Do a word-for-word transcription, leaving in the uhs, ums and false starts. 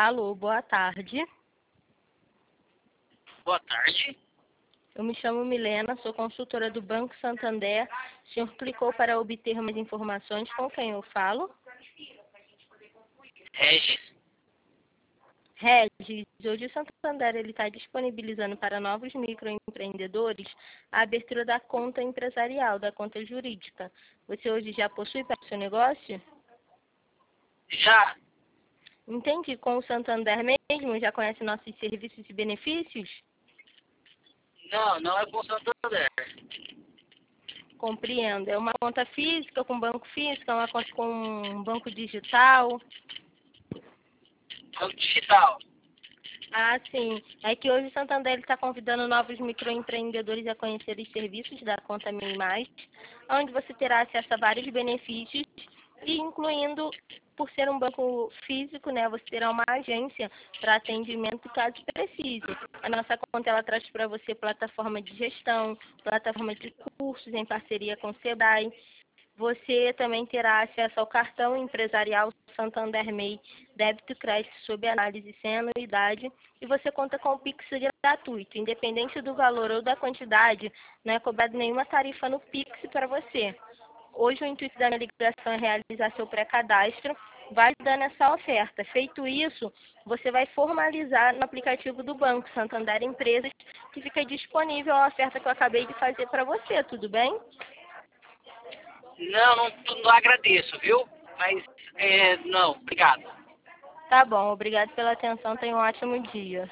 Alô, boa tarde. Boa tarde. Eu me chamo Milena, sou consultora do Banco Santander. O senhor clicou para obter mais informações. Com quem eu falo? Regis. Regis, hoje o Santander está disponibilizando para novos microempreendedores a abertura da conta empresarial, da conta jurídica. Você hoje já possui para o seu negócio? Já? Entendi. Com o Santander mesmo? Já conhece nossos serviços e benefícios? Não, não é com Santander. Compreendo. É uma conta física com banco físico, é uma conta com banco digital. Banco digital. Ah, sim. É que hoje o Santander está convidando novos microempreendedores a conhecer os serviços da conta MEI Mais, onde você terá acesso a vários benefícios, e incluindo, por ser um banco físico, né, você terá uma agência para atendimento caso precise. A nossa conta ela traz para você plataforma de gestão, plataforma de cursos em parceria com o Sebrae. Você também terá acesso ao cartão empresarial Santander MEI, débito e crédito sob análise sem anuidade, e você conta com o Pix gratuito. Independente do valor ou da quantidade, não é cobrado nenhuma tarifa no Pix para você. Hoje o intuito da minha ligação é realizar seu pré-cadastro, validando essa oferta. Feito isso, você vai formalizar no aplicativo do Banco Santander Empresas, que fica disponível a oferta que eu acabei de fazer para você, tudo bem? Não, não, não agradeço, viu? Mas, é, não, obrigado. Tá bom, obrigado pela atenção, tenha um ótimo dia.